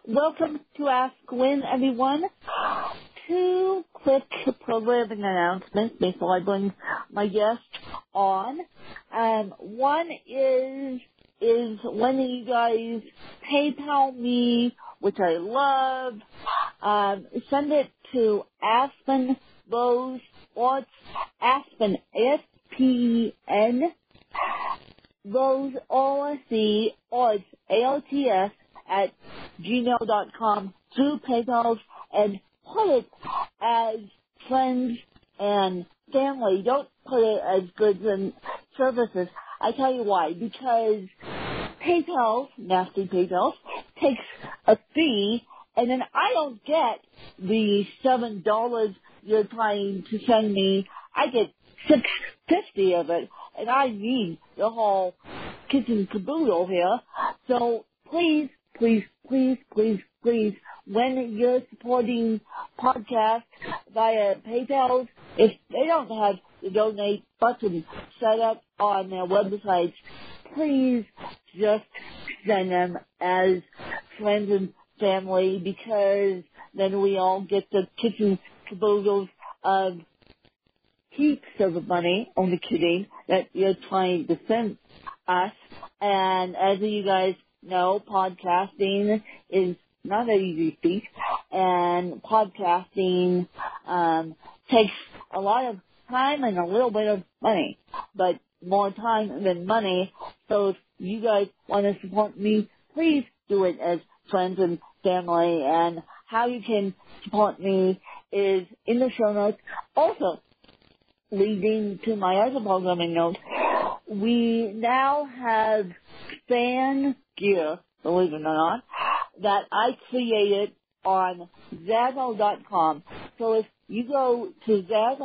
Welcome to Ask Gwen, everyone. Two quick programming announcements before I bring my guest on. One is when you guys PayPal me, which I love, send it to Aspen Rose Sports, Aspen, A-S-P-E-N, Rose, O-S-E, Orts, A-O-T-S, at gmail.com through PayPal, and put it as friends and family. Don't put it as goods and services. I tell you why. Because PayPal, nasty PayPal, takes a fee, and then I don't get the $7 you're trying to send me. I get $6.50 of it, and I need the whole kitchen caboodle here. So please, when you're supporting podcasts via PayPal, if they don't have the donate button set up on their websites, please just send them as friends and family, because then we all get the kitchen caboodles of heaps of money, only kidding, that you're trying to send us. And as you guys know, podcasting is not an easy feat, and podcasting takes a lot of time and a little bit of money, but more time than money. So if you guys want to support me, please do it as friends and family. And how you can support me is in the show notes. Also, leading to my other programming note, we now have fan gear, believe it or not, that I created on Zazzle.com. So if you go to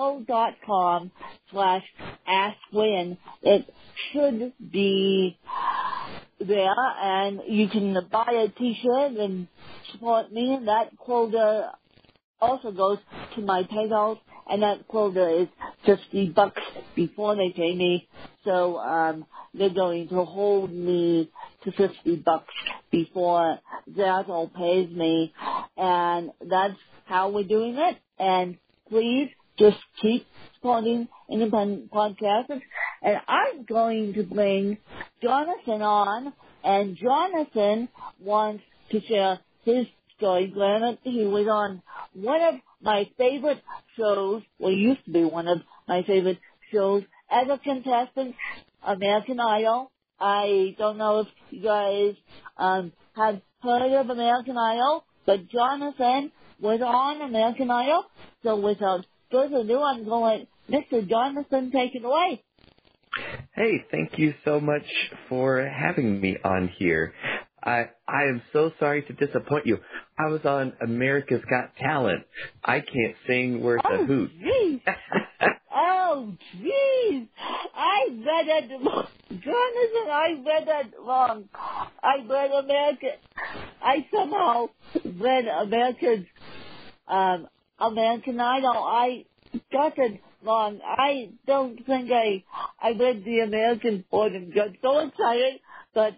Zazzle.com/AskGwen, it should be there, and you can buy a t-shirt and support me, and that quota also goes to my PayPal, and that quota is $50 before they pay me. So they're going to hold me to $50 before Zazzle pays me, and that's how we're doing it. And please just keep supporting independent podcasters. And I'm going to bring Jonathan on, and Jonathan wants to share his story. Granted, he was on one of my favorite shows, well, used to be one of my favorite shows as a contestant, American Idol. I don't know if you guys have heard of American Idol, but Jonathan was on American Idol. So without further ado, I'm going to let Mr. Jonathan take it away. Hey, thank you so much for having me on here. I am so sorry to disappoint you. I was on America's Got Talent. I can't sing worth a hoot. Geez. Oh, jeez. I read that wrong. Jonathan, I read that wrong. I somehow read American Idol. I got it wrong. I don't think I read the American part and got so excited, but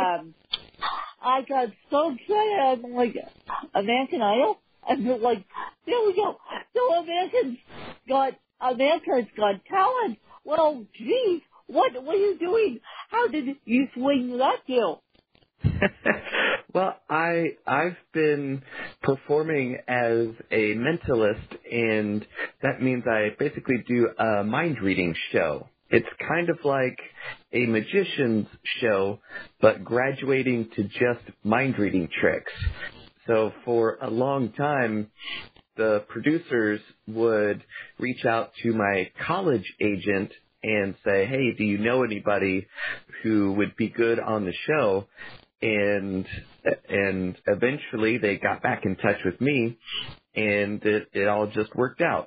I got so excited. I'm like, American Idol? And they're like, there we go. So America's Got Talent. Well, geez, what are you doing? How did you swing that deal? Well, I've been performing as a mentalist, and that means I basically do a mind reading show. It's kind of like a magician's show, but graduating to just mind reading tricks. So for a long time, the producers would reach out to my college agent and say, hey, do you know anybody who would be good on the show? And eventually they got back in touch with me, and it all just worked out.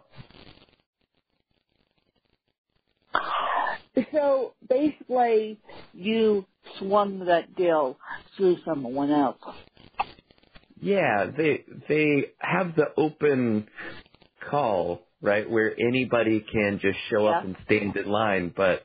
So basically, you swung that deal through someone else. Yeah, they have the open call, right, where anybody can just show up and stand in line. But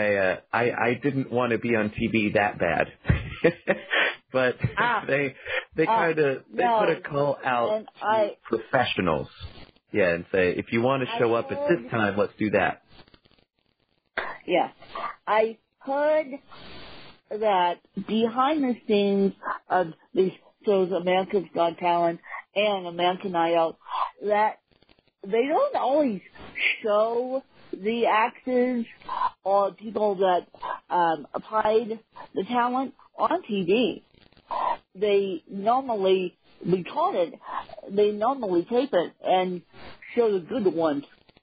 I didn't want to be on TV that bad. But They put a call out and to professionals. Yeah, and say, if you want to show up at this time, let's do that. Yeah. I heard that behind the scenes of these shows, America's Got Talent and American Idol, that they don't always show the actors or people that applied the talent on TV. They normally record it, they normally tape it and show the good ones.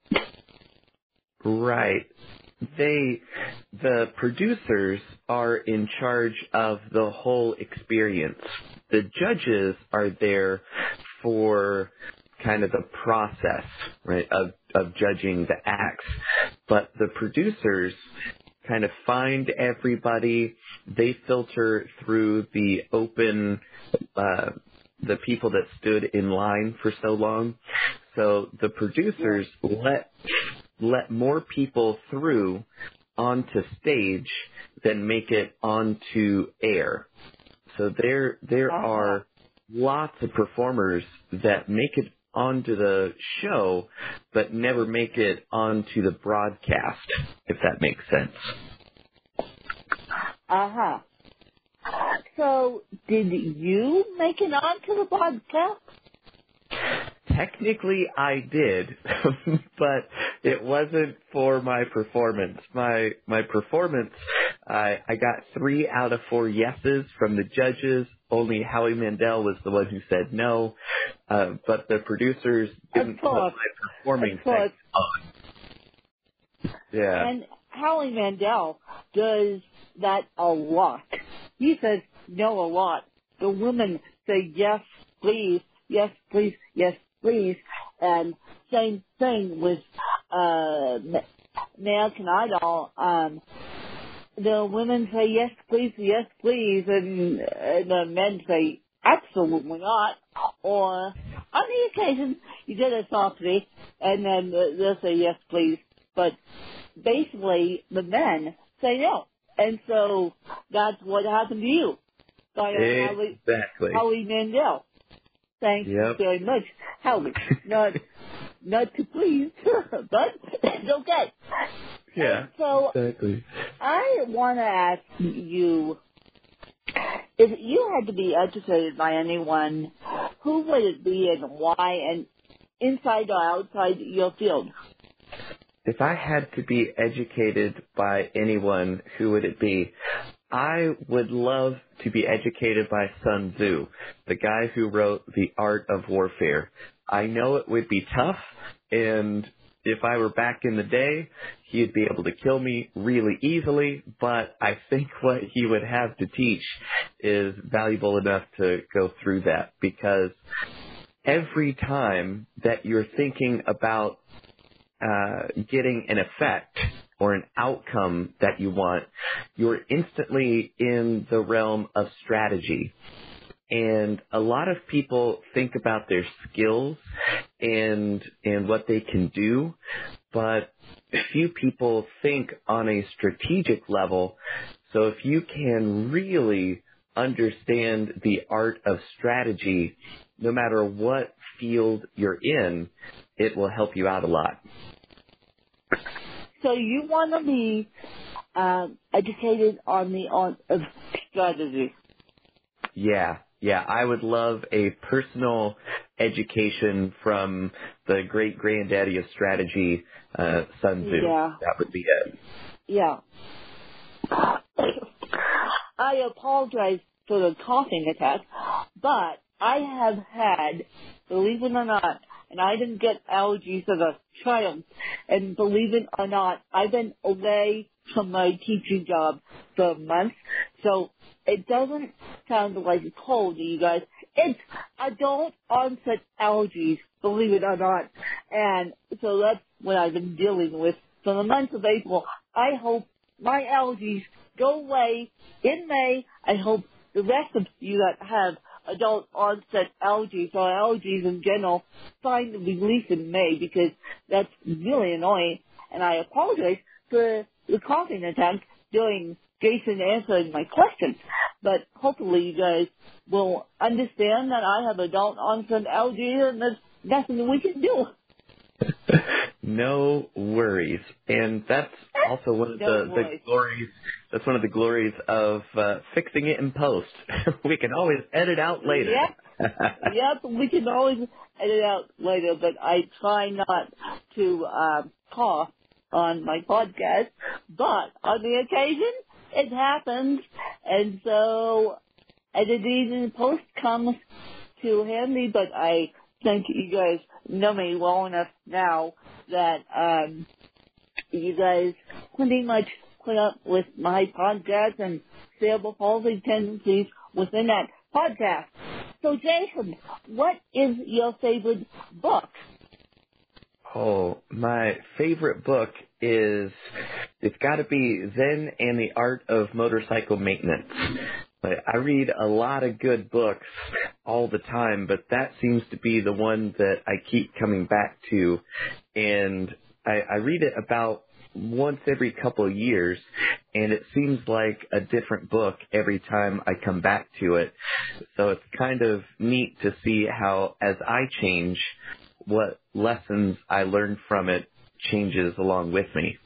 Right. The producers are in charge of the whole experience. The judges are there for kind of the process, right, of judging the acts. But the producers kind of find everybody. They filter through the open, the people that stood in line for so long. So the producers let more people through onto stage than make it onto air. So there are lots of performers that make it onto the show but never make it onto the broadcast, if that makes sense. Uh-huh. So did you make it onto the broadcast? Technically, I did, but it wasn't for my performance. My performance, I got 3 out of 4 yeses from the judges. Only Howie Mandel was the one who said no, but the producers didn't put my performing thing on. Yeah. And Howie Mandel does that a lot. He says no a lot. The women say yes, please, yes, please, yes, please. And same thing with American Idol. The women say yes, please, and the men say absolutely not. Or on the occasion, you get a softie, and then they'll say yes, please. But basically, the men say no. And so that's what happened to you. Exactly. Howie Mandel. Thanks very much, Howie. Not to please, but it's okay. Yeah, and so exactly. I want to ask you, if you had to be educated by anyone, who would it be and why, and inside or outside your field? If I had to be educated by anyone, who would it be? I would love to be educated by Sun Tzu, the guy who wrote The Art of Warfare. I know it would be tough, and if I were back in the day, he'd be able to kill me really easily, but I think what he would have to teach is valuable enough to go through that, because every time that you're thinking about getting an effect or an outcome that you want, you're instantly in the realm of strategy. And a lot of people think about their skills and what they can do, but few people think on a strategic level. So if you can really understand the art of strategy, no matter what field you're in, it will help you out a lot. So you want to be educated on the art of strategy? Yeah, I would love a personal education from the great granddaddy of strategy, Sun Tzu. Yeah. That would be it. Yeah. I apologize for the coughing attack, but I have had, believe it or not, and I didn't get allergies as a child, and believe it or not, I've been away from my teaching job for months, so it doesn't sound like a cold to you guys. It's adult onset allergies, believe it or not, and so that's what I've been dealing with for the month of April. I hope my allergies go away in May. I hope the rest of you that have adult onset allergies or allergies in general find relief in May, because that's really annoying. And I apologize for the coughing attack during Jason answering my questions. but hopefully you guys will understand that I have adult onset allergy and there's nothing we can do. No worries. And that's also one of the glories. That's one of the glories of fixing it in post. We can always edit out later. Yep, we can always edit out later, but I try not to cough on my podcast. But on the occasion, it happens, and so editing in post comes to handy, but I think you guys know me well enough now that you guys pretty much put up with my podcast and cerebral palsy tendencies within that podcast. So, Jason, what is your favorite book? Oh, my favorite book it's got to be Zen and the Art of Motorcycle Maintenance. I read a lot of good books all the time, but that seems to be the one that I keep coming back to. And I read it about once every couple of years, and it seems like a different book every time I come back to it. So it's kind of neat to see how, as I change, what lessons I learn from it changes along with me.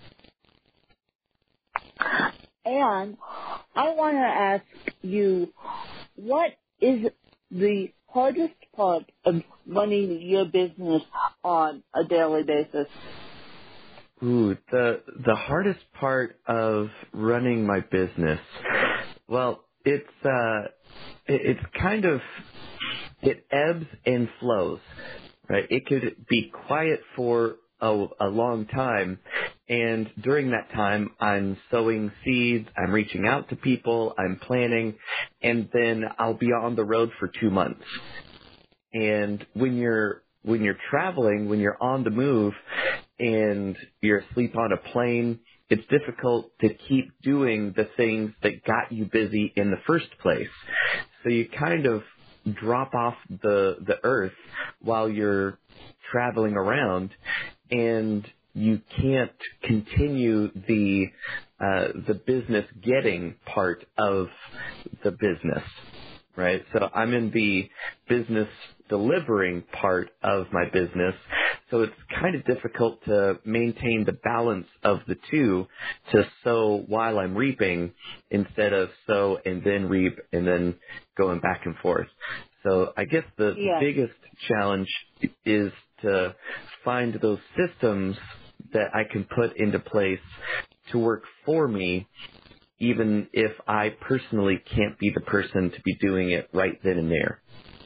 And I want to ask you, what is the hardest part of running your business on a daily basis? Ooh, the hardest part of running my business, well, it's kind of, it ebbs and flows, right? It could be quiet for a long time, and during that time, I'm sowing seeds, I'm reaching out to people, I'm planning, and then I'll be on the road for 2 months. And when you're traveling, when you're on the move, and you're asleep on a plane, it's difficult to keep doing the things that got you busy in the first place. So you kind of drop off the earth while you're traveling around, and you can't continue the business getting part of the business, right? So I'm in the business delivering part of my business, so it's kind of difficult to maintain the balance of the two, to sow while I'm reaping instead of sow and then reap and then going back and forth. So I guess the biggest challenge is to find those systems that I can put into place to work for me, even if I personally can't be the person to be doing it right then and there.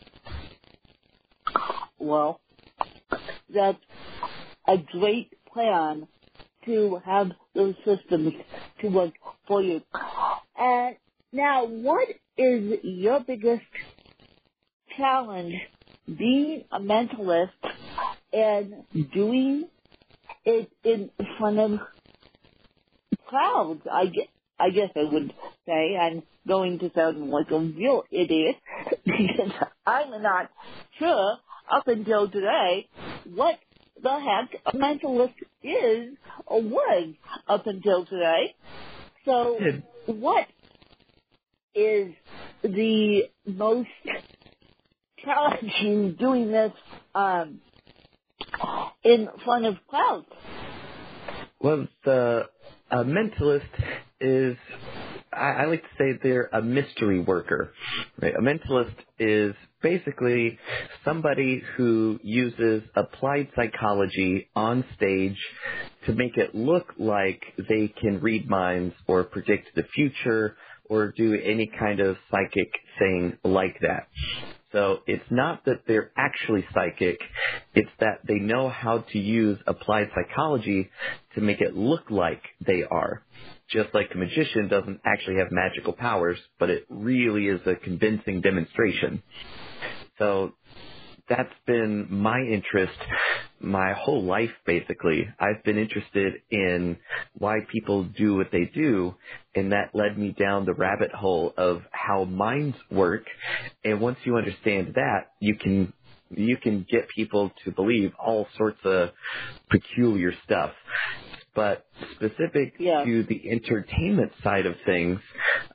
Well, that's a great plan to have those systems to work for you. And now, what is your biggest challenge being a mentalist and doing it in front of crowds? I guess I would say I'm going to sound like a real idiot because I'm not sure up until today what the heck a mentalist is or was up until today. So what is the most challenging doing this in front of crowds? Well, a mentalist is, I like to say they're a mystery worker. Right? A mentalist is basically somebody who uses applied psychology on stage to make it look like they can read minds or predict the future or do any kind of psychic thing like that. So it's not that they're actually psychic, it's that they know how to use applied psychology to make it look like they are. Just like a magician doesn't actually have magical powers, but it really is a convincing demonstration. So that's been my interest my whole life, basically. I've been interested in why people do what they do, and that led me down the rabbit hole of how minds work. And once you understand that, you can get people to believe all sorts of peculiar stuff. But specific to the entertainment side of things,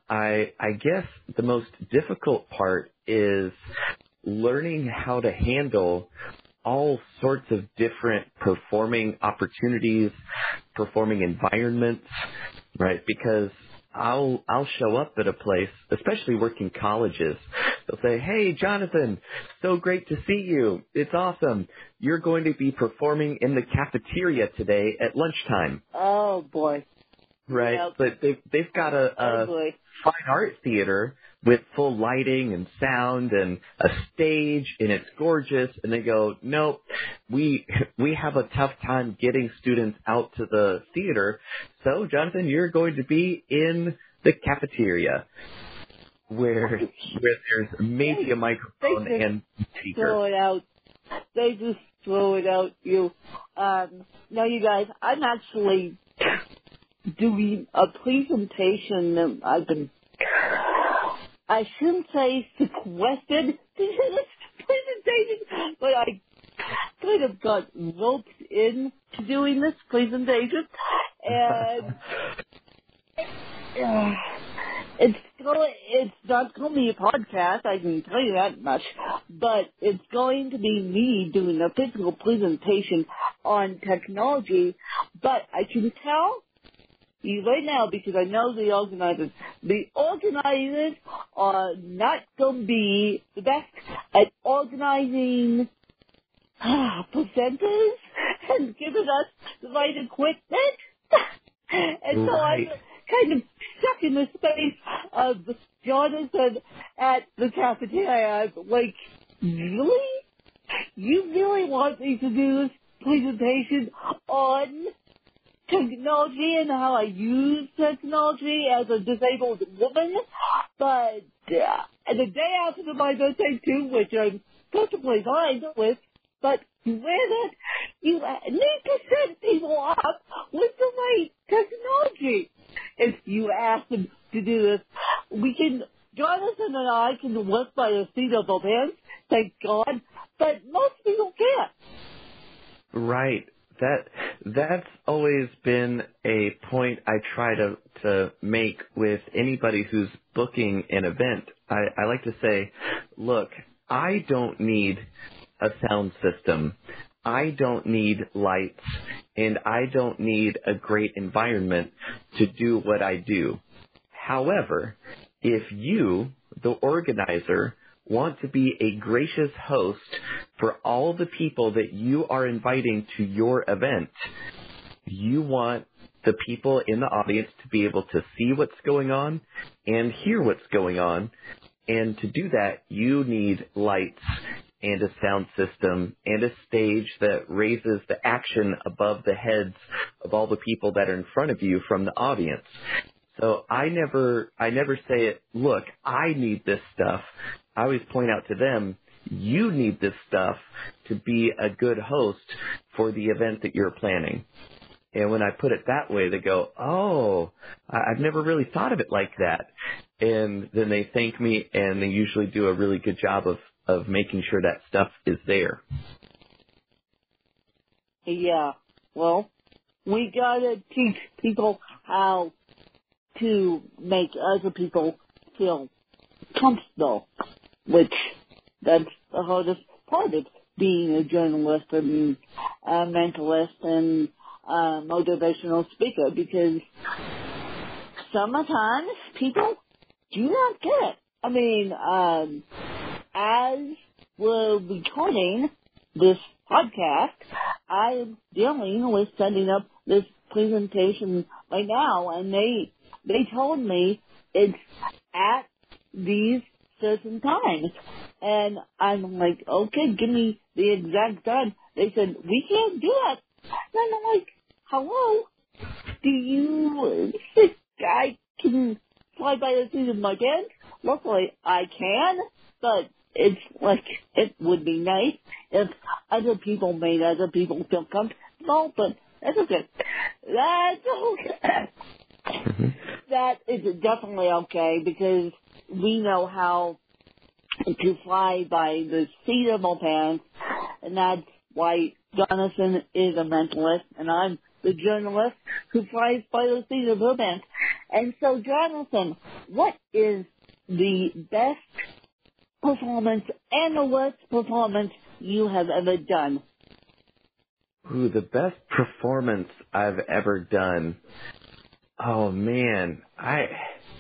I guess the most difficult part is learning how to handle all sorts of different performing opportunities, performing environments, right? Because I'll show up at a place, especially working colleges. They'll say, "Hey, Jonathan, so great to see you. It's awesome. You're going to be performing in the cafeteria today at lunchtime." Oh, boy. Right, Yep. but they've got a fine art theater with full lighting and sound and a stage, and it's gorgeous. And they go, "Nope, we have a tough time getting students out to the theater. So, Jonathan, you're going to be in the cafeteria where there's maybe a microphone and speaker." Throw it out. They just throw it out. Now, you guys, I'm actually doing a presentation that I shouldn't say sequestered to do this presentation, but I kind of got roped into doing this presentation, and it's not going to be a podcast, I can tell you that much, but it's going to be me doing a physical presentation on technology, but I can tell you right now, because I know the organizers. The organizers are not going to be the best at organizing presenters and giving us the right equipment. And so I'm kind of stuck in the space of Jonathan at the cafeteria. I'm like, really? You really want me to do this presentation on technology and how I use technology as a disabled woman, but and the day after my birthday too, which I'm perfectly fine with, but where you need to set people up with the right technology. If you ask them to do this, Jonathan and I can work by the seat of our pants, thank God, but most people can't. Right. That's always been a point I try to make with anybody who's booking an event. I like to say, look, I don't need a sound system. I don't need lights, and I don't need a great environment to do what I do. However, if you, the organizer, want to be a gracious host for all the people that you are inviting to your event, you want the people in the audience to be able to see what's going on and hear what's going on. And to do that, you need lights and a sound system and a stage that raises the action above the heads of all the people that are in front of you from the audience. So I never say, look, I need this stuff. I always point out to them, you need this stuff to be a good host for the event that you're planning. And when I put it that way, they go, oh, I've never really thought of it like that. And then they thank me, and they usually do a really good job of making sure that stuff is there. Yeah, well, we got to teach people how to make other people feel comfortable, which that's the hardest part of being a journalist and a mentalist and a motivational speaker, because sometimes people do not get it. I mean, as we're recording this podcast, I am dealing with setting up this presentation right now, and they told me it's at these certain times. And I'm like, okay, give me the exact time. They said, we can't do it. And I'm like, hello? Do you think I can fly by the seat of my pants? Luckily, I can, but it's like, it would be nice if other people made other people feel comfortable, but that's okay. That's okay. That is definitely okay, because we know how to fly by the seat of our pants, and that's why Jonathan is a mentalist, and I'm the journalist who flies by the seat of her pants. And so, Jonathan, what is the best performance and the worst performance you have ever done? Ooh, the best performance I've ever done. Oh man, I'm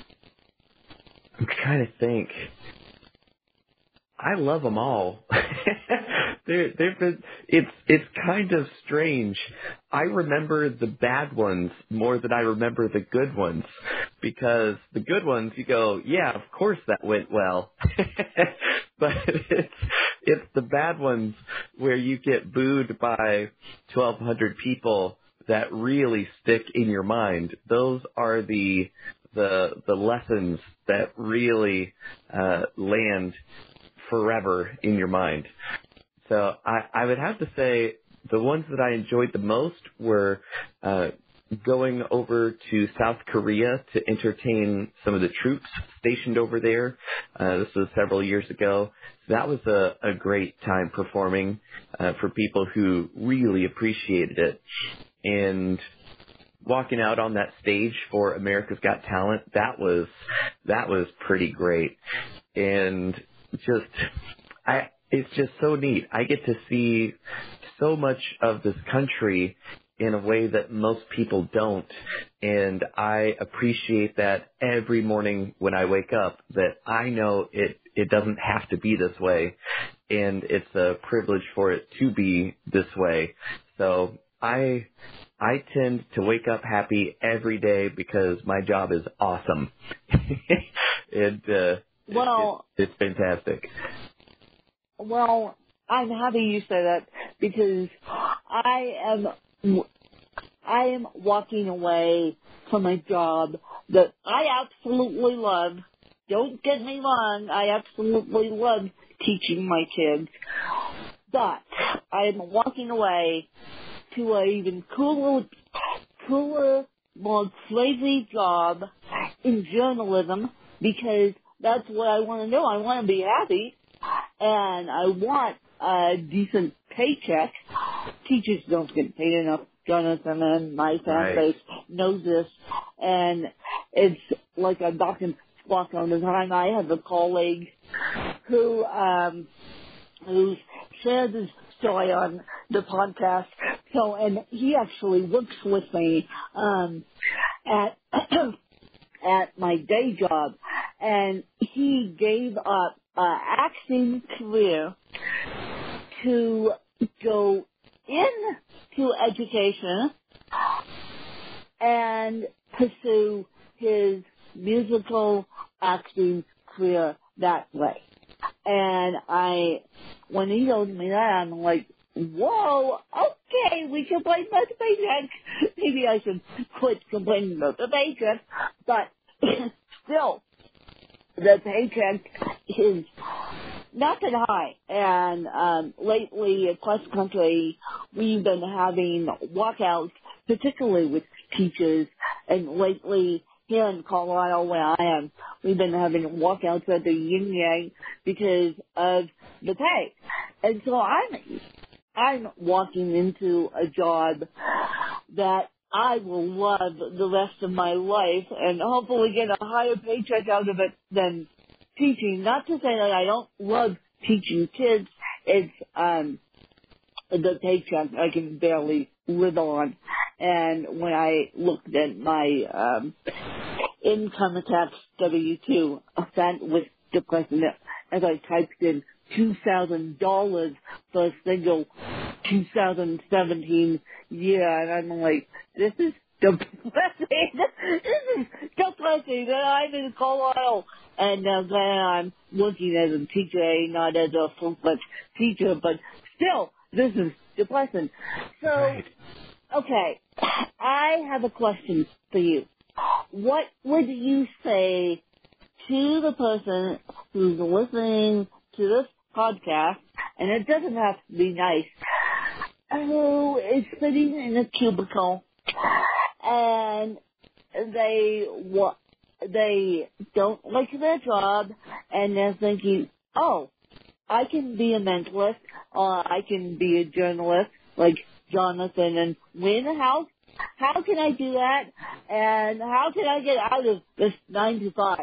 trying to think. I love them all. They've been. It's kind of strange. I remember the bad ones more than I remember the good ones, because the good ones you go, yeah, of course that went well. But it's the bad ones where you get booed by 1,200 people that really stick in your mind. Those are the lessons that really land forever in your mind. So I would have to say the ones that I enjoyed the most were going over to South Korea to entertain some of the troops stationed over there. This was several years ago. So that was a great time performing for people who really appreciated it. And walking out on that stage for America's Got Talent, that was pretty great. And it's just so neat. I get to see so much of this country in a way that most people don't, and I appreciate that every morning when I wake up, that I know it doesn't have to be this way, and it's a privilege for it to be this way. So I tend to wake up happy every day because my job is awesome. It's fantastic. Well, I'm happy you say that, because I am walking away from a job that I absolutely love. Don't get me wrong, I absolutely love teaching my kids. But I am walking away to an even cooler, more crazy job in journalism, because that's what I want to do. I want to be happy, and I want a decent paycheck. Teachers don't get paid enough. Jonathan and my fan base knows this, and it's like a duck and squawk on the time. I have a colleague who shared his story on the podcast. So, and he actually works with me at at my day job, and he gave up acting career to go into education and pursue his musical acting career that way. And when he told me that, I'm like, whoa, okay, we complain about the paycheck. Maybe I should quit complaining about the paycheck. But still, the paycheck is not that high. And lately, across the country, we've been having walkouts, particularly with teachers. And lately, here in Colorado, where I am, we've been having walkouts at the yin yang because of the pay. And so I'm walking into a job that I will love the rest of my life and hopefully get a higher paycheck out of it than teaching. Not to say that I don't love teaching kids. It's the paycheck I can barely live on. And when I looked at my income tax W-2, that was depressing. As I typed in $2,000 for a single 2017 year, and I'm like, this is depressing. This is depressing that I'm in Colorado. And then I'm working as a teacher, not as a full-fledged teacher, but still, this is depressing. So, right. Okay, I have a question for you. What would you say to the person who's listening to this podcast, and it doesn't have to be nice, who is sitting in a cubicle and they don't like their job, and they're thinking, oh, I can be a mentalist, or I can be a journalist like Jonathan and win a house how can I do that? And how can I get out of this 9 to 5?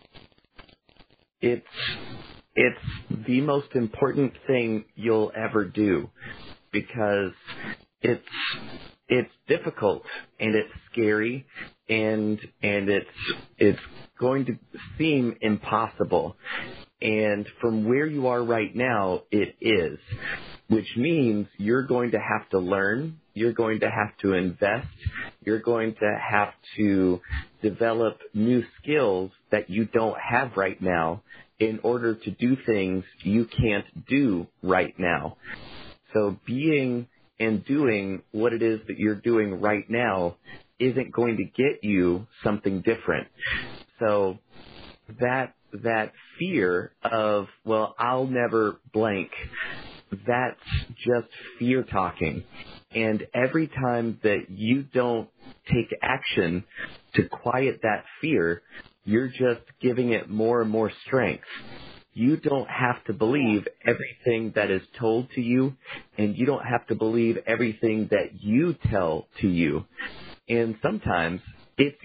It's the most important thing you'll ever do, because it's difficult and it's scary and it's going to seem impossible. And from where you are right now, it is, which means you're going to have to learn, you're going to have to invest, you're going to have to develop new skills that you don't have right now in order to do things you can't do right now. So being and doing what it is that you're doing right now isn't going to get you something different. So that fear of, well, I'll never blank, that's just fear talking. And every time that you don't take action to quiet that fear, you're just giving it more and more strength. You don't have to believe everything that is told to you, and you don't have to believe everything that you tell to you. And sometimes it's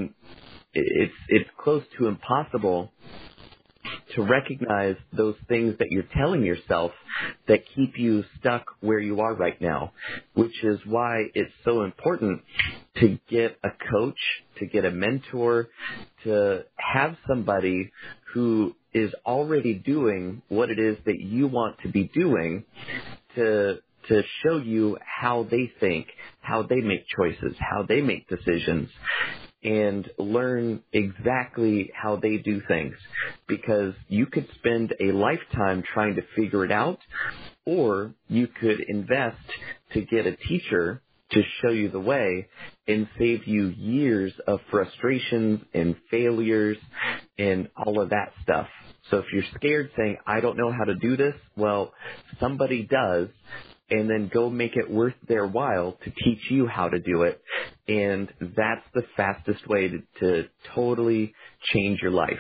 close to impossible to recognize those things that you're telling yourself that keep you stuck where you are right now, which is why it's so important to get a coach, to get a mentor, to have somebody who is already doing what it is that you want to be doing, to show you how they think, how they make choices, how they make decisions, and learn exactly how they do things. Because you could spend a lifetime trying to figure it out, or you could invest to get a teacher to show you the way and save you years of frustrations and failures and all of that stuff. So if you're scared saying, I don't know how to do this, well, somebody does, and then go make it worth their while to teach you how to do it. And that's the fastest way to totally change your life.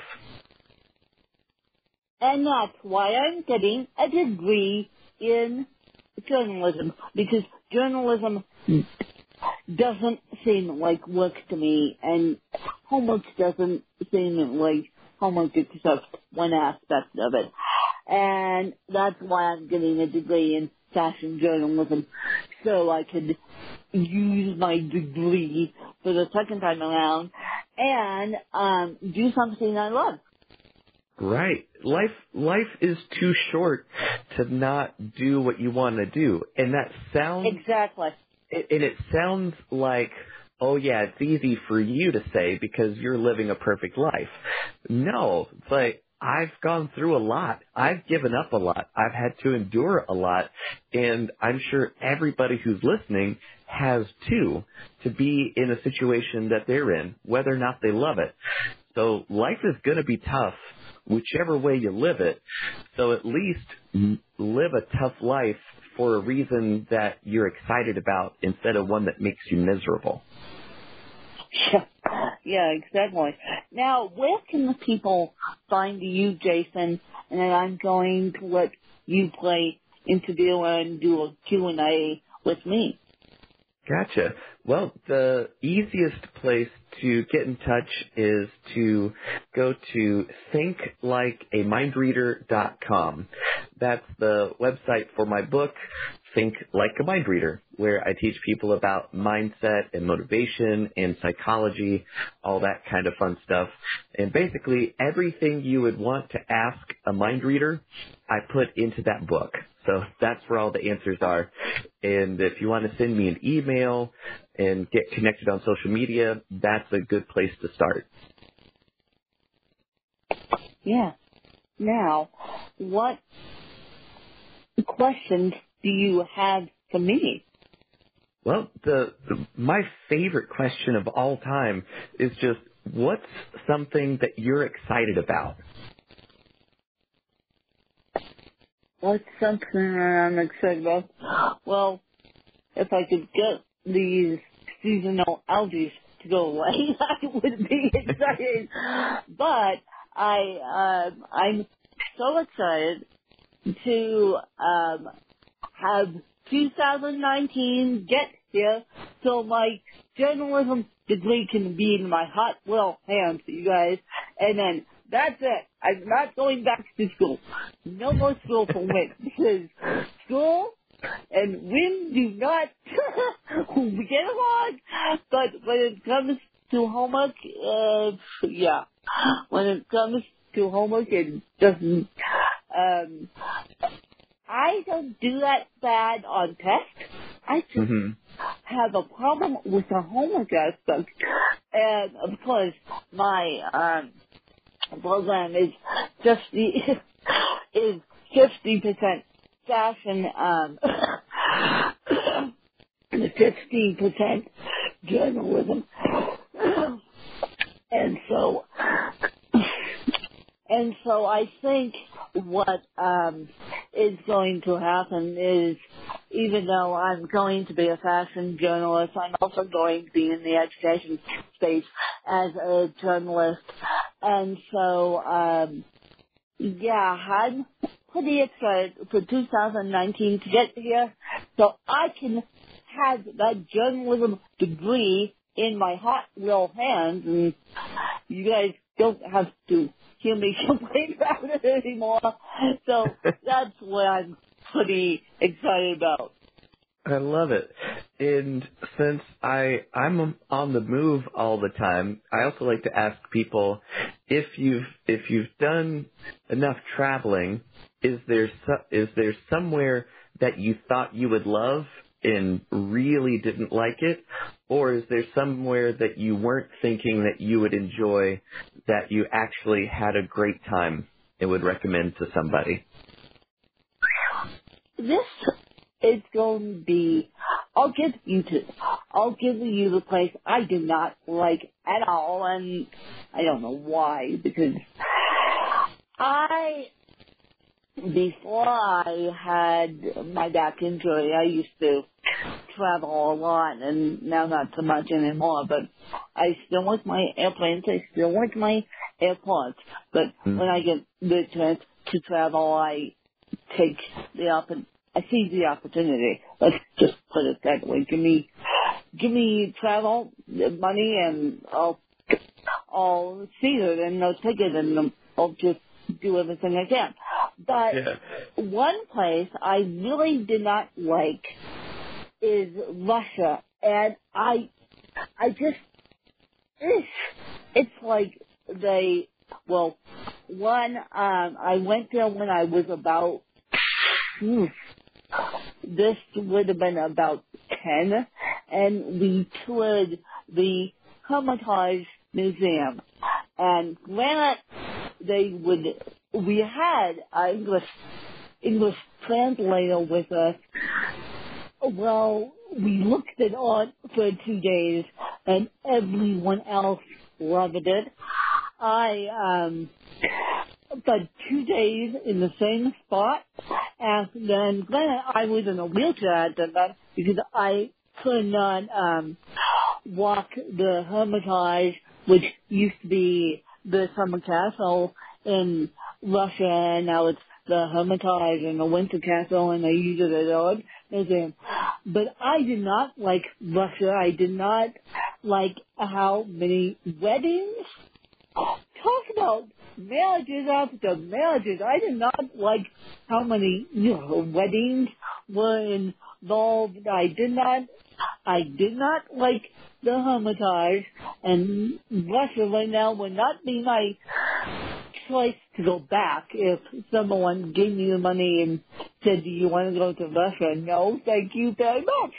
And that's why I'm getting a degree in journalism, because journalism doesn't seem like work to me, and homework doesn't seem like homework, except one aspect of it. And that's why I'm getting a degree in fashion journalism, so I could use my degree for the second time around and do something I love. Right. Life is too short to not do what you want to do. And that sounds... Exactly. And it sounds like, oh yeah, it's easy for you to say because you're living a perfect life. No, it's like, I've gone through a lot. I've given up a lot. I've had to endure a lot. And I'm sure everybody who's listening has too, to be in a situation that they're in, whether or not they love it. So life is going to be tough, whichever way you live it. So at least live a tough life for a reason that you're excited about instead of one that makes you miserable. Yeah, exactly. Now, where can the people find you, Jason? And then I'm going to let you play interview and do a Q&A with me. Gotcha. Well, the easiest place to get in touch is to go to thinklikeamindreader.com. That's the website for my book, Think Like a Mind Reader, where I teach people about mindset and motivation and psychology, all that kind of fun stuff. And basically everything you would want to ask a mind reader, I put into that book. So that's where all the answers are. And if you want to send me an email and get connected on social media, that's a good place to start. Yeah. Now, what questions do you have for me? Well, my favorite question of all time is just, what's something that you're excited about? What's something I'm excited about? Well, if I could get these seasonal algae to go away, I would be excited. But I'm so excited to have 2019 get here So my journalism degree can be in my hot little hands, you guys. And then that's it. I'm not going back to school. No more school for Win. Because school and Win do not get along. But when it comes to homework, yeah. When it comes to homework, it doesn't, I don't do that bad on tests. I just have a problem with the homework aspect. And of course, my program is just is 50% fashion, 15% journalism, and so I think what is going to happen is, even though I'm going to be a fashion journalist, I'm also going to be in the education space as a journalist. And so, yeah, I'm pretty excited for 2019 to get here so I can have that journalism degree in my hot little hands, and you guys don't have to hear me complain about it anymore. So that's what I'm pretty excited about. I love it. And since I'm on the move all the time, I also like to ask people, if you've done enough traveling, is there somewhere that you thought you would love and really didn't like it, or is there somewhere that you weren't thinking that you would enjoy that you actually had a great time and would recommend to somebody? This is going to be, I'll give you the place I did not like at all, and I don't know why, because before I had my back injury, I used to travel a lot, and now not so much anymore, but I still like my airplanes, I still like my airports, but when I get the chance to travel, I take I seize the opportunity. Let's just put it that way. Give me travel money, and I'll see it, and I'll take it, and I'll just do everything I can. But one place I really did not like is Russia, and I just, it's like I went there when I was about, this would have been about 10, and we toured the Hermitage Museum. And granted, we had an English translator with us. Well, we looked at art for 2 days, and everyone else loved it. But 2 days in the same spot, and then granted, I was in a wheelchair at the time because I could not walk the Hermitage, which used to be the summer castle in Russia, and now it's the Hermitage and the Winter Castle, and they use it as art museum. But I did not like Russia. I did not like how many weddings. Talk about marriages after marriages. I did not like how many weddings were involved. I did not like the Hermitage, and Russia right now would not be my choice to go back if someone gave me the money and said, do you want to go to Russia? No, thank you very much.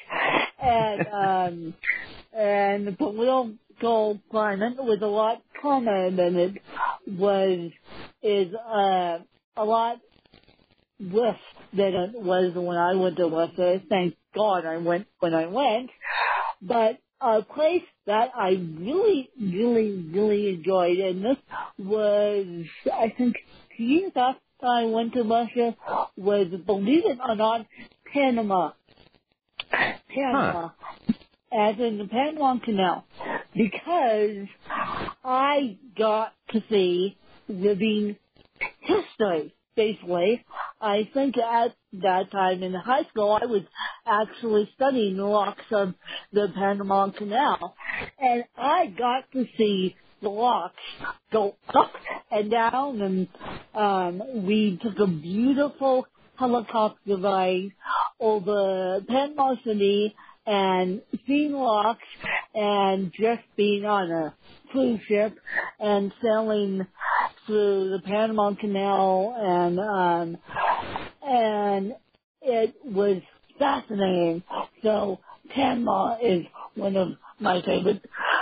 And the political climate was a lot calmer than it is a lot worse than it was when I went to Russia. Thank God I went when I went. But a place that I really, really, really enjoyed, and this was, I think, 2 years after I went to Russia, was, believe it or not, Panama. As in the Panama Canal, because I got to see living history, basically. I think at that time in high school, I was actually studying the locks of the Panama Canal, and I got to see the locks go up and down, and we took a beautiful helicopter ride over Panama City and seeing locks and just being on a cruise ship and sailing through the Panama Canal, and it was fascinating. So Panama is one of my favorite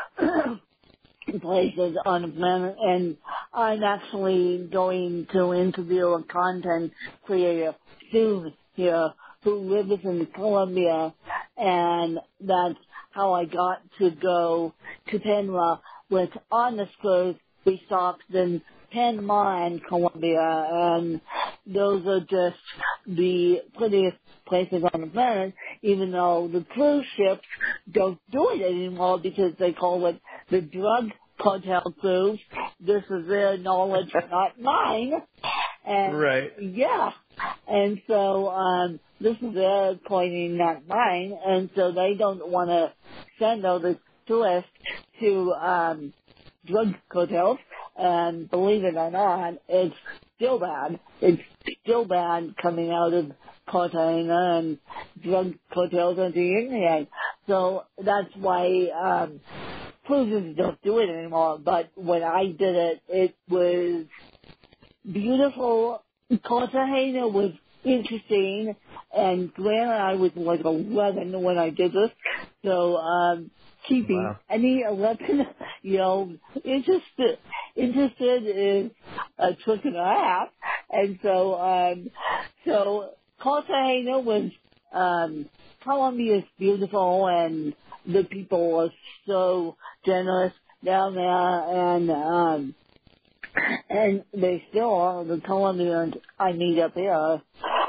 places on the planet, and I'm actually going to interview a content creator soon here who lives in Colombia, and that's how I got to go to Panama. With on this cruise, we stopped in Panama and Colombia, and those are just the prettiest places on the planet, even though the cruise ships don't do it anymore because they call it the drug cartel cruise. This is their knowledge, not mine. And right. Yeah. And so this is their coining, not mine. And so they don't want to send all the tourists to drug cartels. And believe it or not, it's still bad. It's still bad coming out of Cartagena and drug cartels into England. So that's why cruises don't do it anymore. But when I did it, it was beautiful. Cartagena was interesting, and granted, I was like 11 when I did this, so keeping any 11, interested is a trick and a half, and so Cartagena was Colombia is beautiful, and the people are so generous down there, and they still are. The Colombians I meet up here,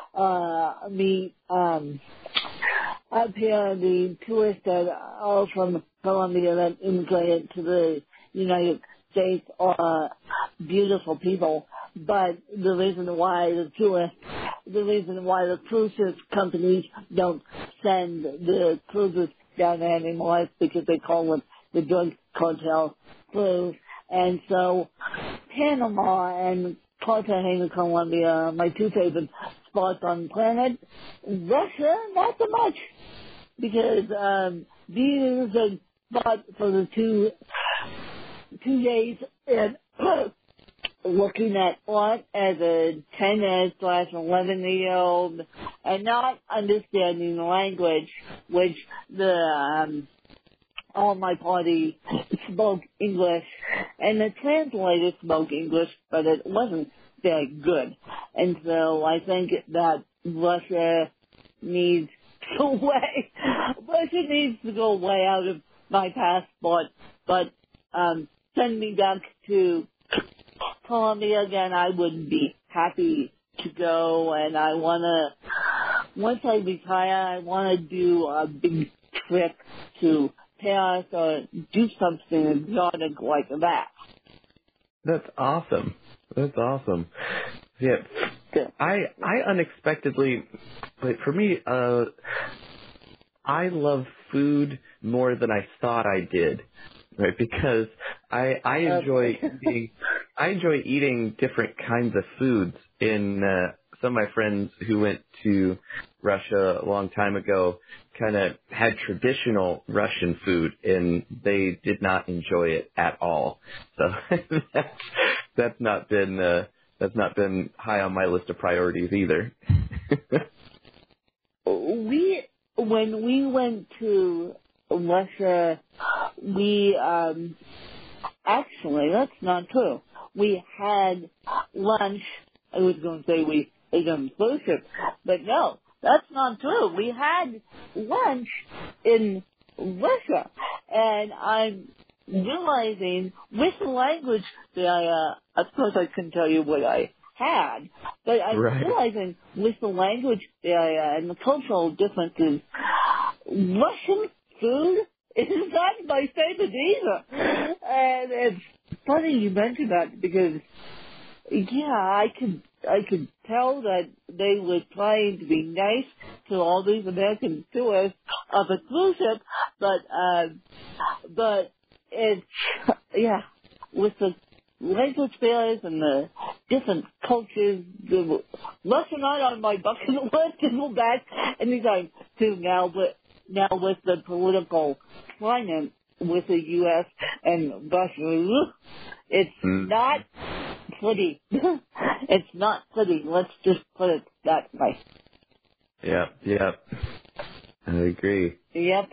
up here, the tourists that are from Colombia that immigrated to the United States are beautiful people. But the reason why the cruise companies don't send the cruises down there anymore is because they call it the drug cartel cruise. And so Panama and Cartagena, Colombia are my two favorite spots on the planet. Russia, not so much, because these are the spots for the two days, and looking at art as a 10-11-year-old and not understanding the language, which all my party spoke English, and the translator spoke English, but it wasn't very good. And so I think that Russia needs to go way out of my passport, but send me back to Colombia again. I would be happy to go, and once I retire, I want to do a big trip to Paris or do something exotic like that. That's awesome. Yeah. I unexpectedly, but for me, I love food more than I thought I did, right? Because I enjoy eating different kinds of foods. Some of my friends who went to Russia a long time ago kind of had traditional Russian food, and they did not enjoy it at all. So that's not been high on my list of priorities either. When we went to Russia, we actually, that's not true. We had lunch. I was going to say we ate on the cruise ship, but no, that's not true. We had lunch in Russia, and I'm realizing with the language that of course I couldn't tell you what I had, but I'm realizing with the language and the cultural differences, Russian food is not my favorite either. And it's funny you mentioned that, because yeah, I could tell that they were trying to be nice to all these American tourists of a cruise ship, but it's, yeah, with the language barriers and the different cultures, the restaurant on my bucket list to go back anytime soon now, but now with the political climate with the U.S. and Russia, it's not pretty. It's not pretty. Let's just put it that way. Yep. I agree. Yep.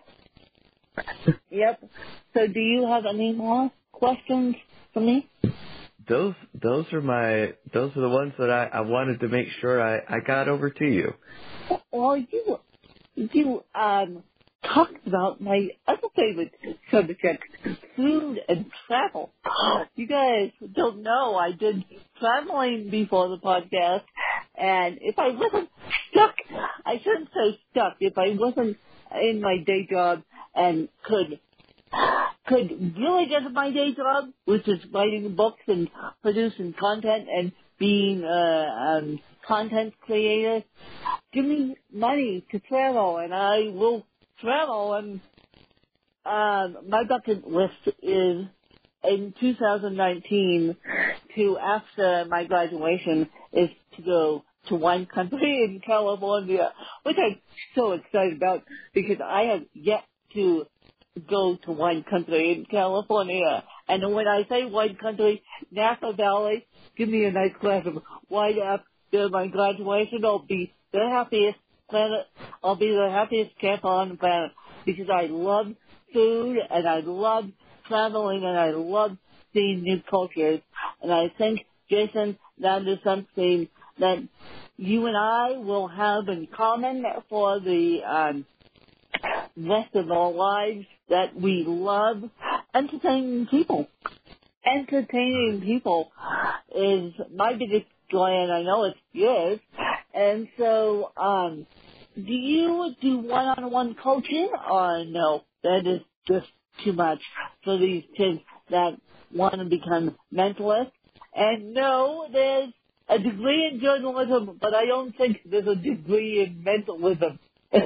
So do you have any more questions for me? Those are the ones that I wanted to make sure I got over to you. Well, you talked about my other favorite subject, food and travel. You guys don't know I did traveling before the podcast, and if I wasn't stuck, I shouldn't say stuck, if I wasn't in my day job and could really get to my day job, which is writing books and producing content and being content creator, give me money to travel, and I will travel. And my bucket list is in 2019 after my graduation is to go to wine country in California, which I'm so excited about because I have yet to go to wine country in California. And when I say wine country, Napa Valley, give me a nice glass of wine after my graduation. I'll be the happiest planet. I'll be the happiest camper on the planet because I love food and I love traveling and I love seeing new cultures. And I think, Jason, that is something that you and I will have in common for the rest of our lives, that we love entertaining people. Entertaining people is my biggest joy, and I know it's yours. And so, do you do one-on-one coaching, or no? That is just too much for these kids that want to become mentalists. And no, there's a degree in journalism, but I don't think there's a degree in mentalism.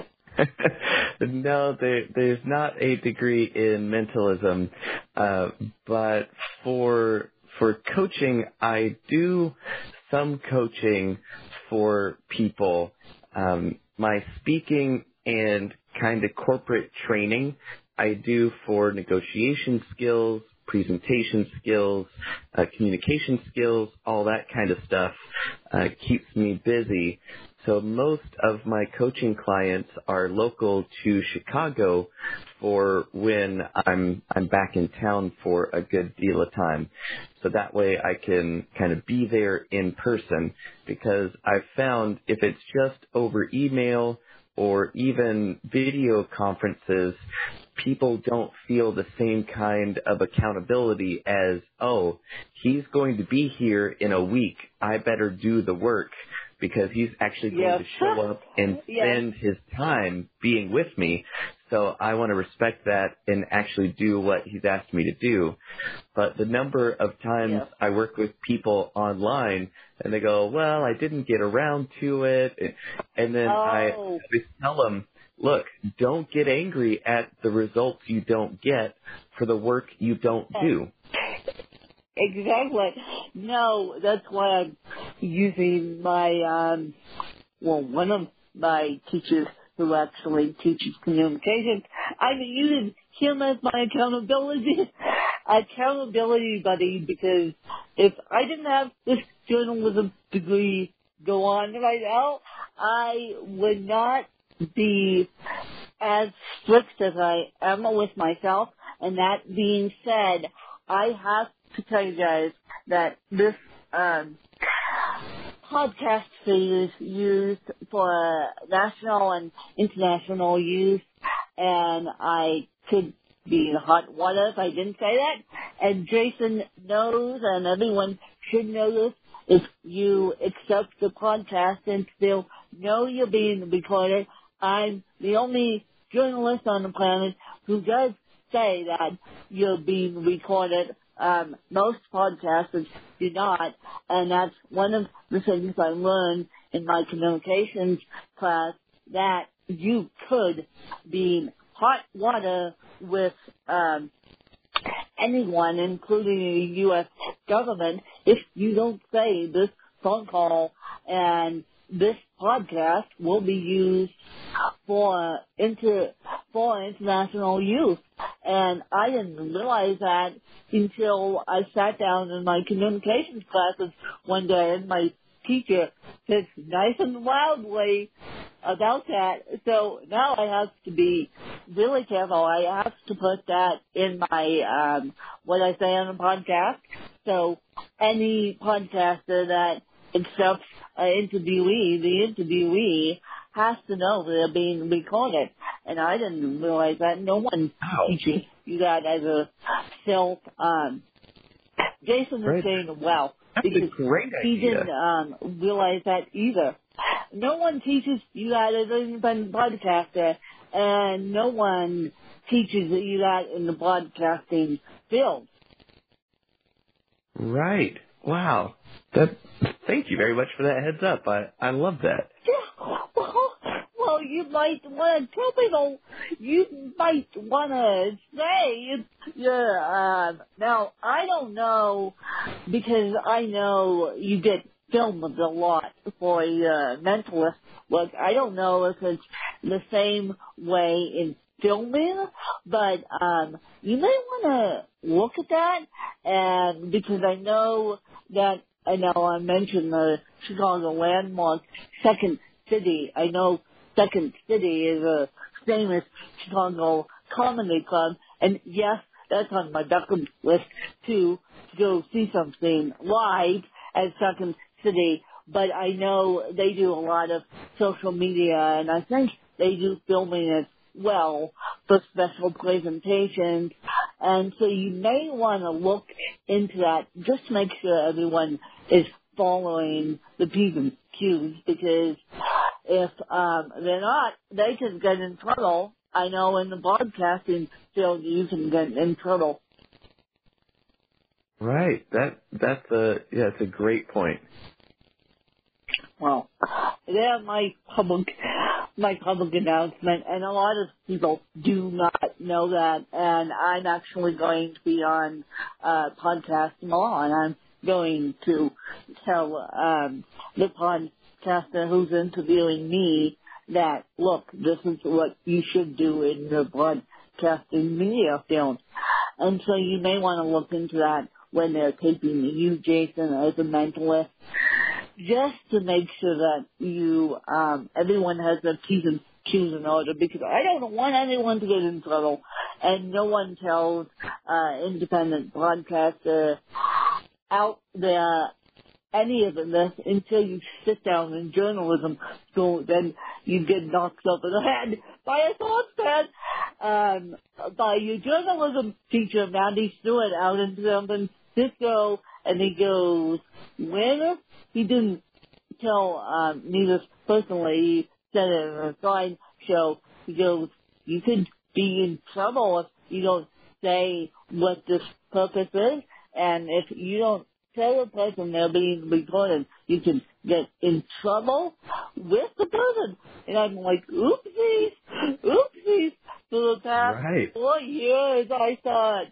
No, there's not a degree in mentalism, but for coaching, I do some coaching for people. My speaking and kind of corporate training, I do for negotiation skills, presentation skills, communication skills, all that kind of stuff keeps me busy. So most of my coaching clients are local to Chicago for when I'm back in town for a good deal of time. So that way I can kind of be there in person, because I've found if it's just over email or even video conferences, people don't feel the same kind of accountability as, oh, he's going to be here in a week, I better do the work, because he's actually going to show up and spend his time being with me. So I want to respect that and actually do what he's asked me to do. But the number of times I work with people online and they go, well, I didn't get around to it. And then I always tell them, look, don't get angry at the results you don't get for the work you don't do. Exactly. No, that's why I'm using my, one of my teachers who actually teaches communication. I'm using him as my accountability buddy, because if I didn't have this journalism degree go on right now, I would not be as strict as I am with myself. And that being said, I have to tell you guys that this podcast is used for national and international use, and I could be in hot water if I didn't say that. And Jason knows, and everyone should know this, if you accept the podcast and still know you're being recorded. I'm the only journalist on the planet who does say that you're being recorded Most podcasters do not, and that's one of the things I learned in my communications class, that you could be hot water with anyone, including the U.S. government, if you don't say this phone call and this podcast will be used for international use. And I didn't realize that until I sat down in my communications classes one day, and my teacher said nice and loudly about that. So now I have to be really careful. I have to put that in my what I say on the podcast. So any podcaster that accepts an interviewee, the interviewee has to know they're being recorded. And I didn't realize that. No one teaches you that as a self. Jason is saying well. That's a great idea. He didn't realize that either. No one teaches you that as an independent podcaster, and no one teaches you that in the broadcasting field. Right. Wow. Thank you very much for that heads up. I love that. Yeah. Well, you might want to tell people. You might want to say, now, I don't know, because I know you get filmed a lot for a mentalist work. I don't know if it's the same way in filming, but you may want to look at that, and because I know I mentioned the Chicago landmark Second City. I know Second City is a famous Chicago comedy club, and yes, that's on my bucket list to go see something live at Second City. But I know they do a lot of social media, and I think they do filming as well for special presentations. And so you may want to look into that just to make sure everyone is following the P's and Q's, because if they're not, they can get in trouble. I know in the broadcasting field you can get in trouble. Right. That's a great point. Well, they're my public announcement, and a lot of people do not know that. And I'm actually going to be on podcast tomorrow, and I'm going to tell the podcaster who's interviewing me that, look, this is what you should do in the broadcasting media field. And so you may want to look into that when they're taping you, Jason, as a mentalist, just to make sure that you, everyone has their P's and Q's in order, because I don't want anyone to get in trouble, and no one tells independent broadcaster out there any of this until you sit down in journalism school. Then you get knocked over the head by a saucepan by your journalism teacher, Mandy Stewart, out in San Francisco, and he goes, when he didn't tell me this personally, he said it in a side show, he goes, you could be in trouble if you don't say what this purpose is, and if you don't tell the person they're being recorded, you can get in trouble with the person. And I'm like, oopsies. For the past 4 years, I thought,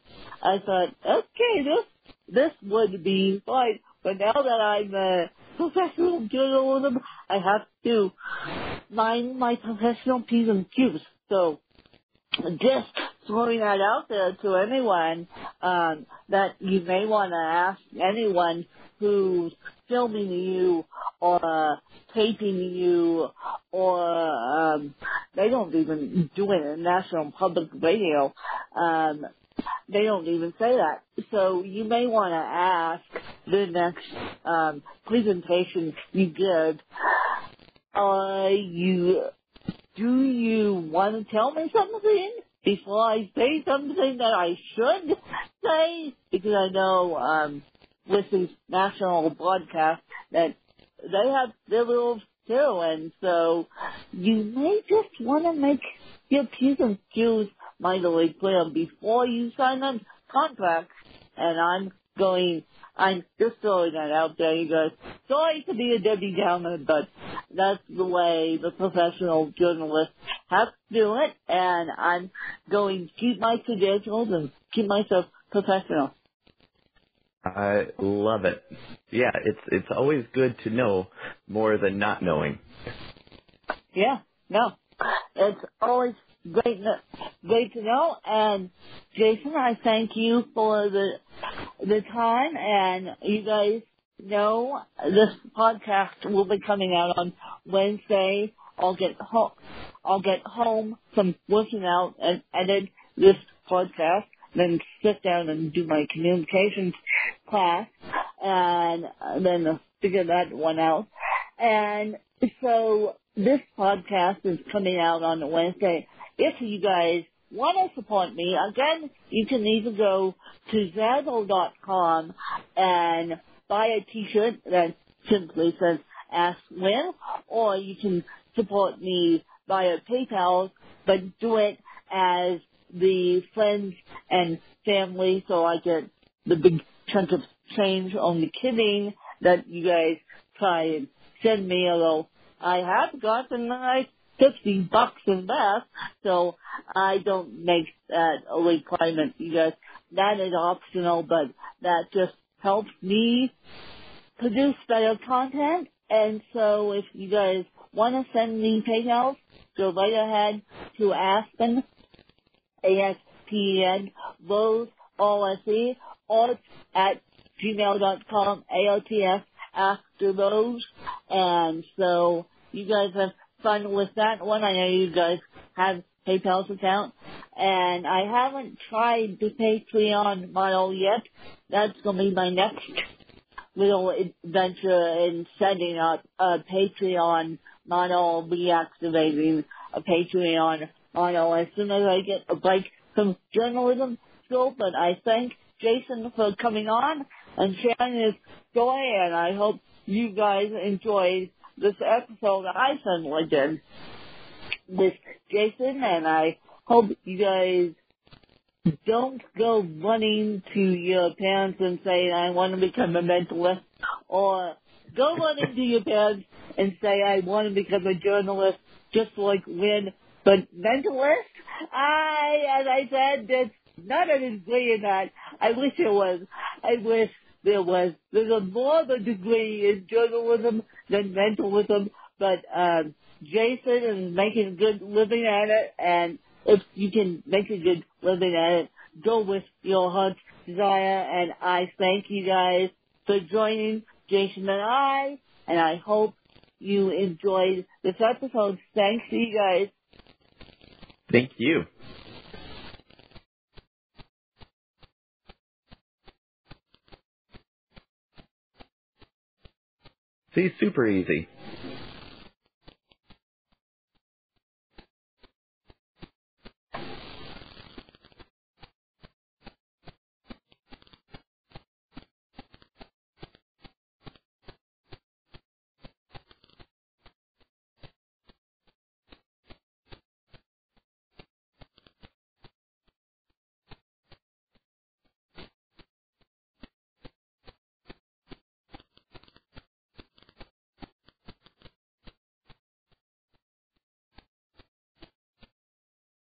okay, this would be fine. But now that I'm a professional journalism, I have to mind my professional P's and Q's. So just throwing that out there to anyone, that you may want to ask anyone who's filming you or taping you, or they don't even do it in National Public Radio. They don't even say that. So you may want to ask the next presentation you give, do you want to tell me something before I say something that I should say? Because I know with these national broadcasts that they have their rules too, and so you may just want to make your P's and Q's mightily clear before you sign that contract. and I'm just throwing that out there, you guys. Sorry to be a Debbie Downer, but that's the way the professional journalist has to do it, and I'm going to keep my credentials and keep myself professional. I love it. Yeah, it's always good to know more than not knowing. Yeah, no, it's always great to know. And Jason, I thank you for the time. And you guys know this podcast will be coming out on Wednesday. I'll get home from working out and edit this podcast, then sit down and do my communications class, and then figure that one out. And so this podcast is coming out on Wednesday. If you guys want to support me, again, you can either go to Zazzle.com and buy a t-shirt that simply says Ask Win, or you can support me via PayPal, but do it as the friends and family, so I get the big chunk of change. Only kidding that you guys try and send me, although I have gotten like $50 in that, so I don't make that a requirement, you guys. That is optional, but that just helps me produce better content. And so if you guys want to send me PayPal, go right ahead to Aspen, ASPN, Rose, RSE, or at gmail.com, AOTS, after Rose. And so you guys have fun with that one. I know you guys have PayPal's account. And I haven't tried the Patreon model yet. That's going to be my next little adventure in setting up a Patreon model, reactivating a Patreon model as soon as I get a break from journalism school. But I thank Jason for coming on and sharing his story, and I hope you guys enjoyed this episode. I certainly did with Jason, and I hope you guys don't go running to your parents and say, I want to become a mentalist, or go running to your parents and say, I want to become a journalist, just like Lynn. But mentalist, as I said, there's not a degree in that. I wish there was. I wish there was. There's a more of a degree in journalism than mentalism, but Jason is making a good living at it, and if you can make a good living at it, go with your heart's desire. And I thank you guys for joining Jason and I hope you enjoyed this episode. Thanks to you guys. Thank you. See, super easy.